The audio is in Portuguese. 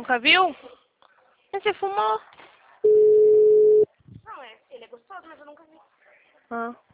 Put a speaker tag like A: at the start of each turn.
A: Nunca viu? Mas você fumou?
B: Não, ele é gostoso, mas eu nunca vi.
A: Ah.